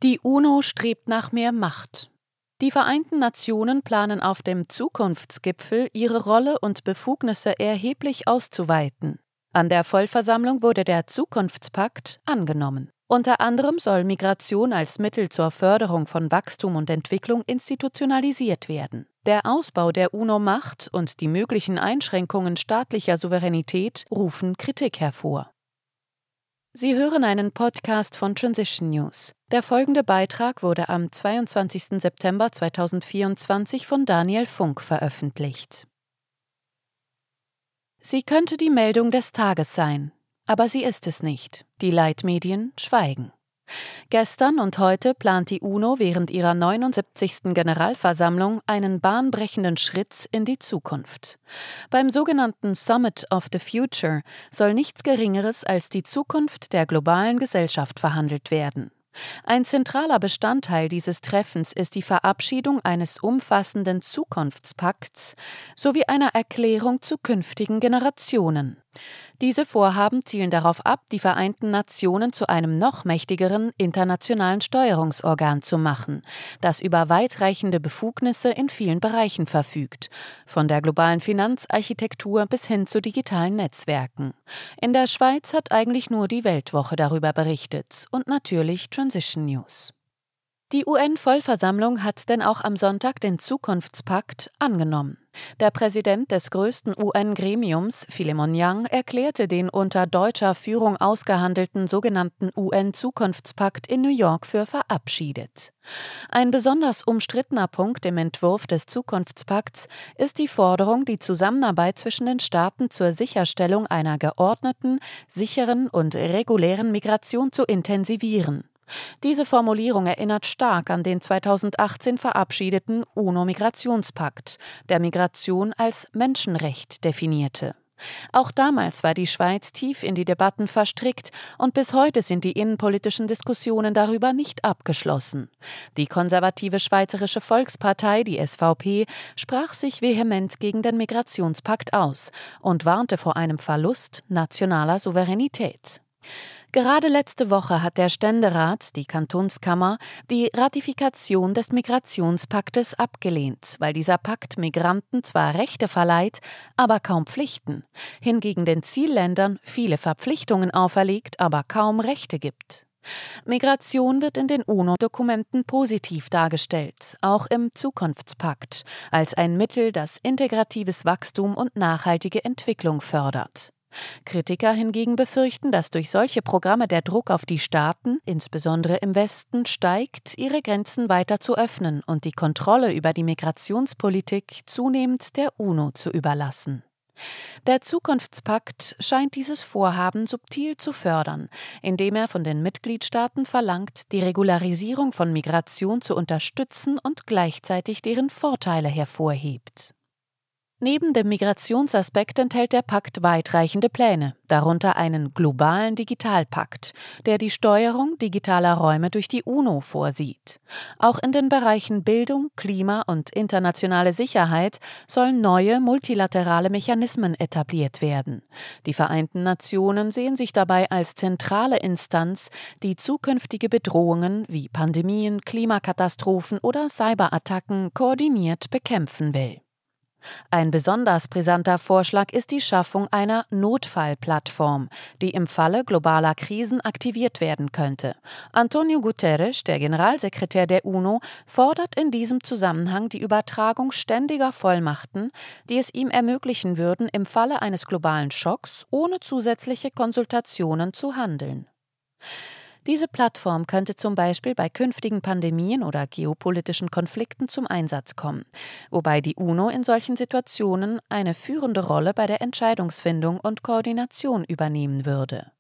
Die UNO strebt nach mehr Macht. Die Vereinten Nationen planen auf dem Zukunftsgipfel, ihre Rolle und Befugnisse erheblich auszuweiten. An der Vollversammlung wurde der Zukunftspakt angenommen. Unter anderem soll Migration als Mittel zur Förderung von Wachstum und Entwicklung institutionalisiert werden. Der Ausbau der UNO-Macht und die möglichen Einschränkungen staatlicher Souveränität rufen Kritik hervor. Sie hören einen Podcast von Transition News. Der folgende Beitrag wurde am 22. September 2024 von Daniel Funk veröffentlicht. Sie könnte die Meldung des Tages sein, aber sie ist es nicht. Die Leitmedien schweigen. Gestern und heute plant die UNO während ihrer 79. Generalversammlung einen bahnbrechenden Schritt in die Zukunft. Beim sogenannten Summit of the Future soll nichts Geringeres als die Zukunft der globalen Gesellschaft verhandelt werden. Ein zentraler Bestandteil dieses Treffens ist die Verabschiedung eines umfassenden Zukunftspakts sowie einer Erklärung zu künftigen Generationen. Diese Vorhaben zielen darauf ab, die Vereinten Nationen zu einem noch mächtigeren internationalen Steuerungsorgan zu machen, das über weitreichende Befugnisse in vielen Bereichen verfügt, von der globalen Finanzarchitektur bis hin zu digitalen Netzwerken. In der Schweiz hat eigentlich nur die Weltwoche darüber berichtet und natürlich Transition News. Die UN-Vollversammlung hat denn auch am Sonntag den Zukunftspakt angenommen. Der Präsident des größten UN-Gremiums, Philemon Yang, erklärte den unter deutscher Führung ausgehandelten sogenannten UN-Zukunftspakt in New York für verabschiedet. Ein besonders umstrittener Punkt im Entwurf des Zukunftspakts ist die Forderung, die Zusammenarbeit zwischen den Staaten zur Sicherstellung einer geordneten, sicheren und regulären Migration zu intensivieren. Diese Formulierung erinnert stark an den 2018 verabschiedeten UNO-Migrationspakt, der Migration als Menschenrecht definierte. Auch damals war die Schweiz tief in die Debatten verstrickt und bis heute sind die innenpolitischen Diskussionen darüber nicht abgeschlossen. Die konservative Schweizerische Volkspartei, die SVP, sprach sich vehement gegen den Migrationspakt aus und warnte vor einem Verlust nationaler Souveränität. Gerade letzte Woche hat der Ständerat, die Kantonskammer, die Ratifikation des Migrationspaktes abgelehnt, weil dieser Pakt Migranten zwar Rechte verleiht, aber kaum Pflichten, hingegen den Zielländern viele Verpflichtungen auferlegt, aber kaum Rechte gibt. Migration wird in den UNO-Dokumenten positiv dargestellt, auch im Zukunftspakt, als ein Mittel, das integratives Wachstum und nachhaltige Entwicklung fördert. Kritiker hingegen befürchten, dass durch solche Programme der Druck auf die Staaten, insbesondere im Westen, steigt, ihre Grenzen weiter zu öffnen und die Kontrolle über die Migrationspolitik zunehmend der UNO zu überlassen. Der Zukunftspakt scheint dieses Vorhaben subtil zu fördern, indem er von den Mitgliedstaaten verlangt, die Regularisierung von Migration zu unterstützen und gleichzeitig deren Vorteile hervorhebt. Neben dem Migrationsaspekt enthält der Pakt weitreichende Pläne, darunter einen globalen Digitalpakt, der die Steuerung digitaler Räume durch die UNO vorsieht. Auch in den Bereichen Bildung, Klima und internationale Sicherheit sollen neue multilaterale Mechanismen etabliert werden. Die Vereinten Nationen sehen sich dabei als zentrale Instanz, die zukünftige Bedrohungen wie Pandemien, Klimakatastrophen oder Cyberattacken koordiniert bekämpfen will. Ein besonders brisanter Vorschlag ist die Schaffung einer Notfallplattform, die im Falle globaler Krisen aktiviert werden könnte. António Guterres, der Generalsekretär der UNO, fordert in diesem Zusammenhang die Übertragung ständiger Vollmachten, die es ihm ermöglichen würden, im Falle eines globalen Schocks ohne zusätzliche Konsultationen zu handeln. Diese Plattform könnte zum Beispiel bei künftigen Pandemien oder geopolitischen Konflikten zum Einsatz kommen, wobei die UNO in solchen Situationen eine führende Rolle bei der Entscheidungsfindung und Koordination übernehmen würde.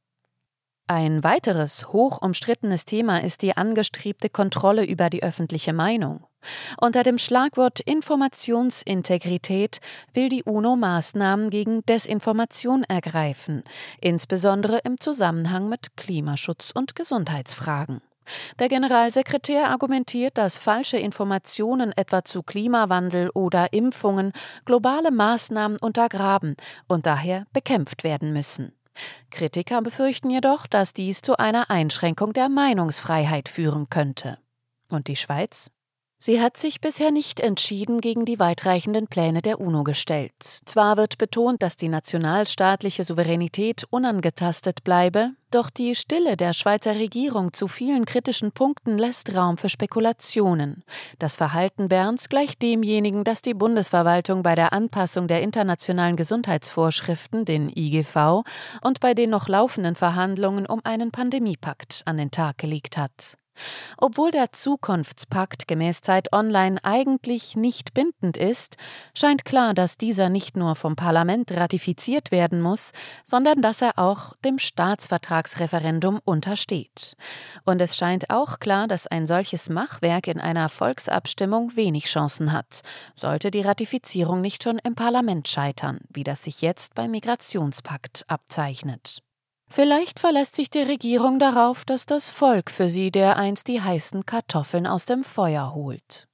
Ein weiteres hoch umstrittenes Thema ist die angestrebte Kontrolle über die öffentliche Meinung. Unter dem Schlagwort Informationsintegrität will die UNO Maßnahmen gegen Desinformation ergreifen, insbesondere im Zusammenhang mit Klimaschutz und Gesundheitsfragen. Der Generalsekretär argumentiert, dass falsche Informationen etwa zu Klimawandel oder Impfungen globale Maßnahmen untergraben und daher bekämpft werden müssen. Kritiker befürchten jedoch, dass dies zu einer Einschränkung der Meinungsfreiheit führen könnte. Und die Schweiz? Sie hat sich bisher nicht entschieden gegen die weitreichenden Pläne der UNO gestellt. Zwar wird betont, dass die nationalstaatliche Souveränität unangetastet bleibe, doch die Stille der Schweizer Regierung zu vielen kritischen Punkten lässt Raum für Spekulationen. Das Verhalten Berns gleicht demjenigen, das die Bundesverwaltung bei der Anpassung der internationalen Gesundheitsvorschriften, den IGV, und bei den noch laufenden Verhandlungen um einen Pandemiepakt an den Tag gelegt hat. Obwohl der Zukunftspakt gemäß Zeit Online eigentlich nicht bindend ist, scheint klar, dass dieser nicht nur vom Parlament ratifiziert werden muss, sondern dass er auch dem Staatsvertragsreferendum untersteht. Und es scheint auch klar, dass ein solches Machwerk in einer Volksabstimmung wenig Chancen hat, sollte die Ratifizierung nicht schon im Parlament scheitern, wie das sich jetzt beim Migrationspakt abzeichnet. Vielleicht verlässt sich die Regierung darauf, dass das Volk für sie dereinst die heißen Kartoffeln aus dem Feuer holt.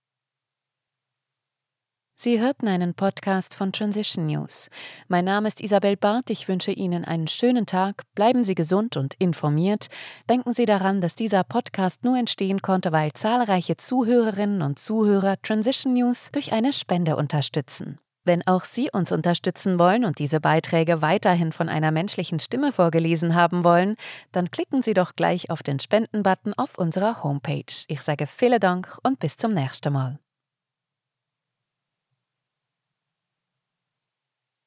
Sie hörten einen Podcast von Transition News. Mein Name ist Isabel Barth, ich wünsche Ihnen einen schönen Tag, bleiben Sie gesund und informiert. Denken Sie daran, dass dieser Podcast nur entstehen konnte, weil zahlreiche Zuhörerinnen und Zuhörer Transition News durch eine Spende unterstützen. Wenn auch Sie uns unterstützen wollen und diese Beiträge weiterhin von einer menschlichen Stimme vorgelesen haben wollen, dann klicken Sie doch gleich auf den Spenden-Button auf unserer Homepage. Ich sage vielen Dank und bis zum nächsten Mal.